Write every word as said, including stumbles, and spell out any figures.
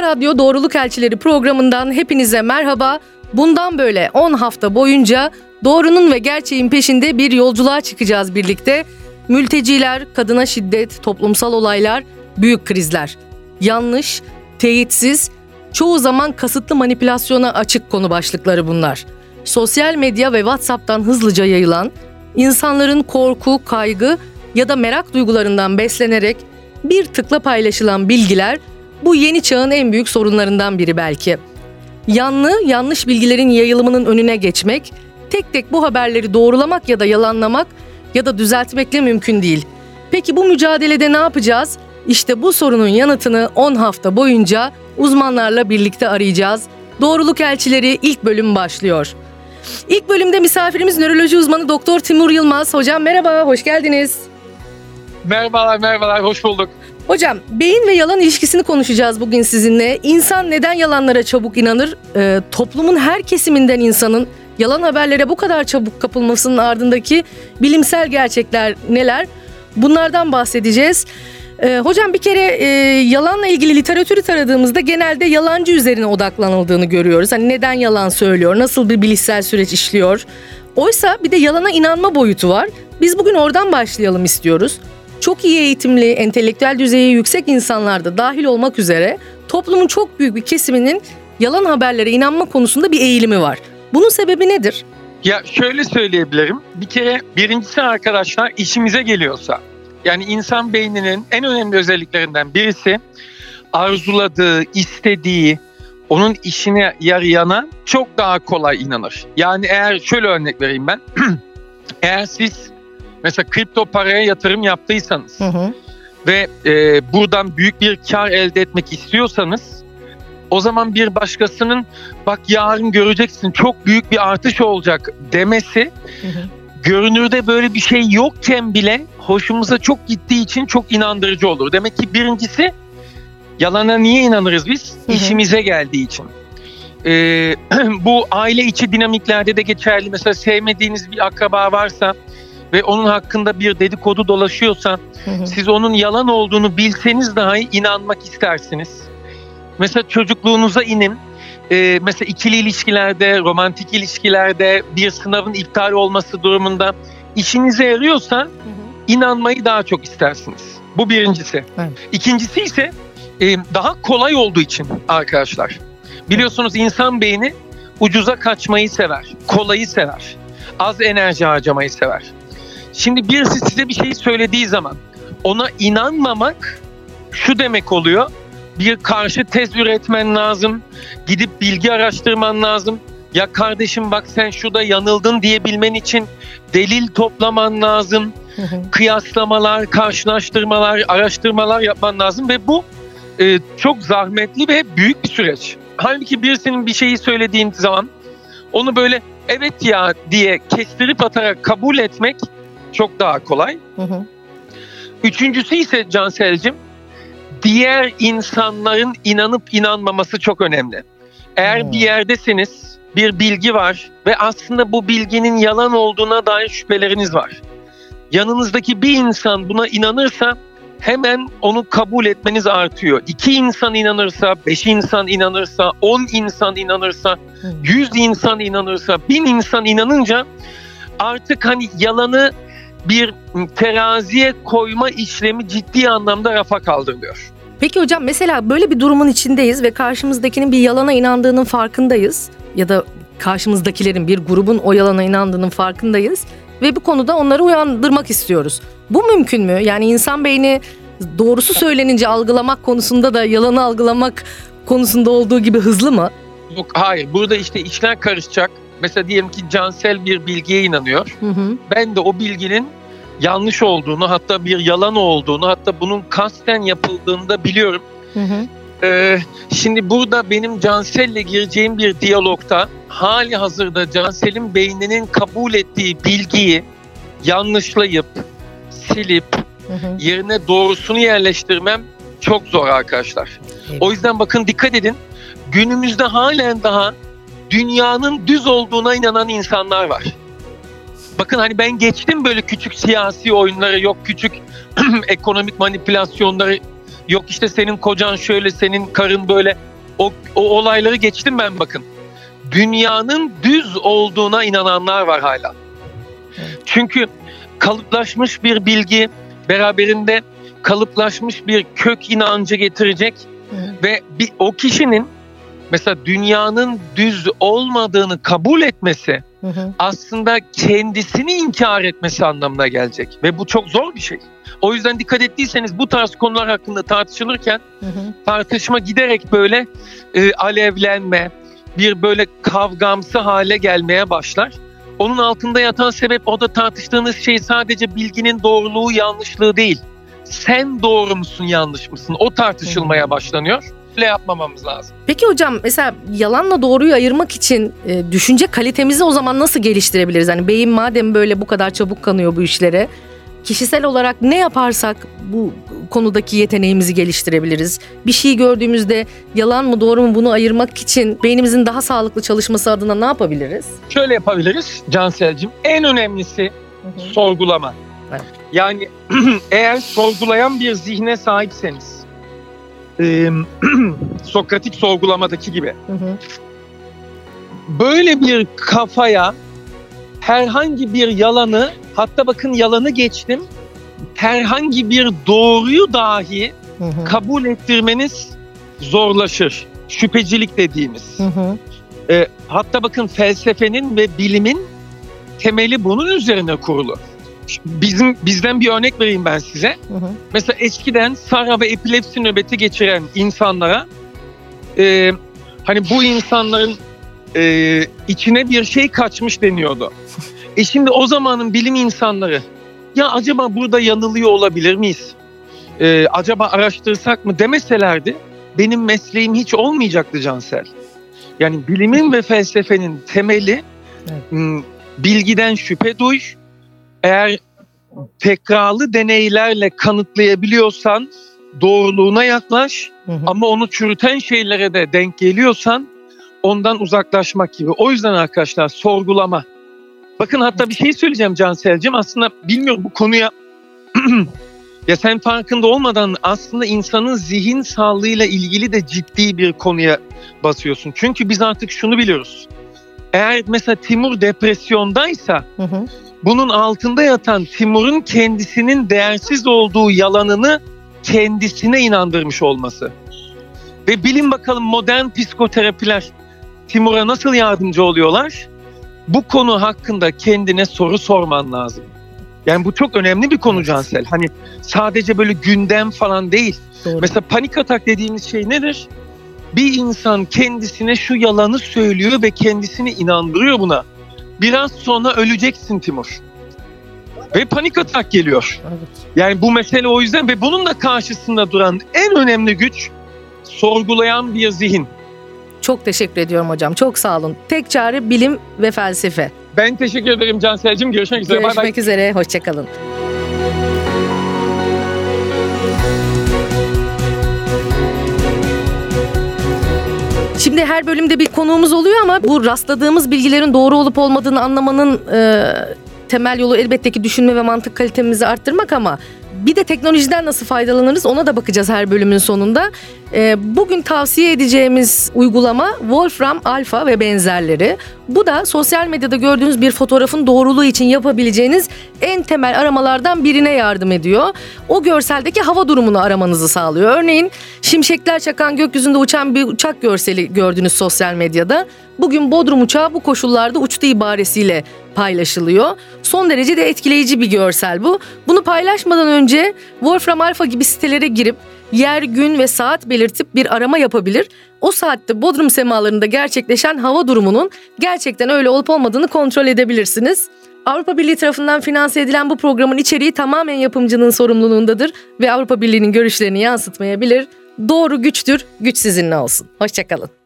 Kafa Radyo Doğruluk Elçileri programından hepinize merhaba. Bundan böyle on hafta boyunca doğrunun ve gerçeğin peşinde bir yolculuğa çıkacağız birlikte. Mülteciler, kadına şiddet, toplumsal olaylar, büyük krizler. Yanlış, teyitsiz, çoğu zaman kasıtlı manipülasyona açık konu başlıkları bunlar. Sosyal medya ve WhatsApp'tan hızlıca yayılan, insanların korku, kaygı ya da merak duygularından beslenerek bir tıkla paylaşılan bilgiler bu yeni çağın en büyük sorunlarından biri belki. Yanlı, yanlış bilgilerin yayılımının önüne geçmek, tek tek bu haberleri doğrulamak ya da yalanlamak ya da düzeltmekle mümkün değil. Peki bu mücadelede ne yapacağız? İşte bu sorunun yanıtını on hafta boyunca uzmanlarla birlikte arayacağız. Doğruluk Elçileri ilk bölüm başlıyor. İlk bölümde misafirimiz nöroloji uzmanı Doktor Timur Yılmaz. Hocam merhaba, hoş geldiniz. Merhabalar, merhabalar, hoş bulduk. Hocam, beyin ve yalan ilişkisini konuşacağız bugün sizinle. İnsan neden yalanlara çabuk inanır? Ee, toplumun her kesiminden insanın yalan haberlere bu kadar çabuk kapılmasının ardındaki bilimsel gerçekler neler? Bunlardan bahsedeceğiz. Ee, hocam bir kere e, yalanla ilgili literatürü taradığımızda genelde yalancı üzerine odaklanıldığını görüyoruz. Hani neden yalan söylüyor, nasıl bir bilişsel süreç işliyor? Oysa bir de yalana inanma boyutu var. Biz bugün oradan başlayalım istiyoruz. Çok iyi eğitimli, entelektüel düzeyi yüksek insanlar da dahil olmak üzere toplumun çok büyük bir kesiminin yalan haberlere inanma konusunda bir eğilimi var. Bunun sebebi nedir? Ya şöyle söyleyebilirim. Bir kere birincisi arkadaşlar işimize geliyorsa. Yani insan beyninin en önemli özelliklerinden birisi arzuladığı, istediği, onun işine yarayana çok daha kolay inanır. Yani eğer şöyle örnek vereyim ben. Eğer siz mesela kripto paraya yatırım yaptıysanız hı hı. ve e, buradan büyük bir kar elde etmek istiyorsanız o zaman bir başkasının bak yarın göreceksin çok büyük bir artış olacak demesi hı hı. görünürde böyle bir şey yokken bile hoşumuza çok gittiği için çok inandırıcı olur. Demek ki birincisi yalana niye inanırız biz? Hı hı. İşimize geldiği için. Ee, bu aile içi dinamiklerde de geçerli. Mesela sevmediğiniz bir akraba varsa ve onun hakkında bir dedikodu dolaşıyorsa hı hı. siz onun yalan olduğunu bilseniz dahi inanmak istersiniz. Mesela çocukluğunuza inin. Ee, mesela ikili ilişkilerde, romantik ilişkilerde bir sınavın iptal olması durumunda işinize yarıyorsa hı hı. inanmayı daha çok istersiniz. Bu birincisi. Evet. İkincisi ise e, daha kolay olduğu için arkadaşlar. Biliyorsunuz insan beyni ucuza kaçmayı sever, kolayı sever, az enerji harcamayı sever. Şimdi birisi size bir şey söylediği zaman ona inanmamak şu demek oluyor. Bir karşı tez üretmen lazım, gidip bilgi araştırman lazım. Ya kardeşim bak sen şurada yanıldın diyebilmen için delil toplaman lazım. Hı hı. Kıyaslamalar, karşılaştırmalar, araştırmalar yapman lazım ve bu e, çok zahmetli ve büyük bir süreç. Halbuki birisinin bir şeyi söylediğin zaman onu böyle evet ya diye kestirip atarak kabul etmek çok daha kolay. Hı hı. Üçüncüsü ise Cansel'cim, diğer insanların inanıp inanmaması çok önemli. Eğer hmm. bir yerdesiniz, bir bilgi var ve aslında bu bilginin yalan olduğuna dair şüpheleriniz var. Yanınızdaki bir insan buna inanırsa hemen onu kabul etmeniz artıyor. İki insan inanırsa, beş insan inanırsa, on insan inanırsa, hmm. yüz insan inanırsa, bin insan inanınca artık hani yalanı bir teraziye koyma işlemi ciddi anlamda rafa kaldırılıyor. Peki hocam mesela böyle bir durumun içindeyiz ve karşımızdakinin bir yalana inandığının farkındayız ya da karşımızdakilerin bir grubun o yalana inandığının farkındayız ve bu konuda onları uyandırmak istiyoruz. Bu mümkün mü? Yani insan beyni doğrusu söylenince algılamak konusunda da yalanı algılamak konusunda olduğu gibi hızlı mı? Yok, hayır. Burada işte işler karışacak. Mesela diyelim ki Cansel bir bilgiye inanıyor. Hı hı. Ben de o bilginin yanlış olduğunu, hatta bir yalan olduğunu, hatta bunun kasten yapıldığını da biliyorum. Hı hı. Ee, şimdi burada benim Cansel'le gireceğim bir diyalogta hali hazırda Cansel'in beyninin kabul ettiği bilgiyi yanlışlayıp, silip, hı hı. yerine doğrusunu yerleştirmem çok zor arkadaşlar. Evet. O yüzden bakın dikkat edin, günümüzde halen daha dünyanın düz olduğuna inanan insanlar var. Bakın hani ben geçtim böyle küçük siyasi oyunları, yok küçük ekonomik manipülasyonları, yok işte senin kocan şöyle, senin karın böyle. O, o olayları geçtim ben bakın. Dünyanın düz olduğuna inananlar var hala. Çünkü kalıplaşmış bir bilgi beraberinde kalıplaşmış bir kök inancı getirecek. Hı. Ve bir, o kişinin mesela dünyanın düz olmadığını kabul etmesi, hı hı, aslında kendisini inkar etmesi anlamına gelecek. Ve bu çok zor bir şey. O yüzden dikkat ettiyseniz bu tarz konular hakkında tartışılırken, hı hı, tartışma giderek böyle e, alevlenme, bir böyle kavgamsı hale gelmeye başlar. Onun altında yatan sebep, o da tartıştığınız şey sadece bilginin doğruluğu, yanlışlığı değil. Sen doğru musun, yanlış mısın? O tartışılmaya başlanıyor. Öyle yapmamamız lazım. Peki hocam, mesela yalanla doğruyu ayırmak için e, düşünce kalitemizi o zaman nasıl geliştirebiliriz? Hani beyin madem böyle bu kadar çabuk kanıyor bu işlere, kişisel olarak ne yaparsak bu konudaki yeteneğimizi geliştirebiliriz? Bir şey gördüğümüzde yalan mı doğru mu bunu ayırmak için beynimizin daha sağlıklı çalışması adına ne yapabiliriz? Şöyle yapabiliriz Cansel'cim. En önemlisi, hı hı, sorgulama. Evet. Yani eğer sorgulayan bir zihne sahipseniz, e, Sokratik sorgulamadaki gibi, hı hı, böyle bir kafaya herhangi bir yalanı, hatta bakın yalanı geçtim, herhangi bir doğruyu dahi, hı hı, kabul ettirmeniz zorlaşır. Şüphecilik dediğimiz. Hı hı. E, hatta bakın felsefenin ve bilimin temeli bunun üzerine kurulu. Bizim bizden bir örnek vereyim ben size. Hı hı. Mesela eskiden sara ve epilepsi nöbeti geçiren insanlara, e, hani bu insanların e, içine bir şey kaçmış deniyordu. E şimdi o zamanın bilim insanları, ya acaba burada yanılıyor olabilir miyiz? Ee, acaba araştırsak mı demeselerdi benim mesleğim hiç olmayacaktı Cansel. Yani bilimin ve felsefenin temeli, evet, bilgiden şüphe duy. Eğer tekrarlı deneylerle kanıtlayabiliyorsan doğruluğuna yaklaş, hı hı, ama onu çürüten şeylere de denk geliyorsan ondan uzaklaşmak gibi. O yüzden arkadaşlar sorgulama. Bakın hatta bir şey söyleyeceğim Cansel'cim. Aslında bilmiyorum bu konuya ya sen farkında olmadan aslında insanın zihin sağlığıyla ilgili de ciddi bir konuya basıyorsun. Çünkü biz artık şunu biliyoruz. Eğer mesela Timur depresyondaysa, hı hı, bunun altında yatan Timur'un kendisinin değersiz olduğu yalanını kendisine inandırmış olması. Ve bilin bakalım modern psikoterapiler Timur'a nasıl yardımcı oluyorlar? Bu konu hakkında kendine soru sorman lazım. Yani bu çok önemli bir konu Cansel. Hani sadece böyle gündem falan değil. Doğru. Mesela panik atak dediğimiz şey nedir? Bir insan kendisine şu yalanı söylüyor ve kendisini inandırıyor buna. Biraz sonra öleceksin Timur. Ve panik atak geliyor. Evet. Yani bu mesele o yüzden ve bunun da karşısında duran en önemli güç sorgulayan bir zihin. Çok teşekkür ediyorum hocam. Çok sağ olun. Tek çare bilim ve felsefe. Ben teşekkür ederim Cansel'cim. Görüşmek üzere. Görüşmek bye bye. üzere. Hoşçakalın. Şimdi her bölümde bir konuğumuz oluyor ama bu rastladığımız bilgilerin doğru olup olmadığını anlamanın e, temel yolu elbette ki düşünme ve mantık kalitemizi arttırmak, ama bir de teknolojiden nasıl faydalanırız ona da bakacağız her bölümün sonunda. Ee, bugün tavsiye edeceğimiz uygulama Wolfram Alpha ve benzerleri. Bu da sosyal medyada gördüğünüz bir fotoğrafın doğruluğu için yapabileceğiniz en temel aramalardan birine yardım ediyor. O görseldeki hava durumunu aramanızı sağlıyor. Örneğin şimşekler çakan gökyüzünde uçan bir uçak görseli gördünüz sosyal medyada. Bugün Bodrum uçağı bu koşullarda uçtu ibaresiyle paylaşılıyor. Son derece de etkileyici bir görsel bu. Bunu paylaşmadan önce Wolfram Alpha gibi sitelere girip yer, gün ve saat belirtip bir arama yapabilir. O saatte Bodrum semalarında gerçekleşen hava durumunun gerçekten öyle olup olmadığını kontrol edebilirsiniz. Avrupa Birliği tarafından finanse edilen bu programın içeriği tamamen yapımcının sorumluluğundadır ve Avrupa Birliği'nin görüşlerini yansıtmayabilir. Doğru güçtür, güç sizinle olsun. Hoşçakalın.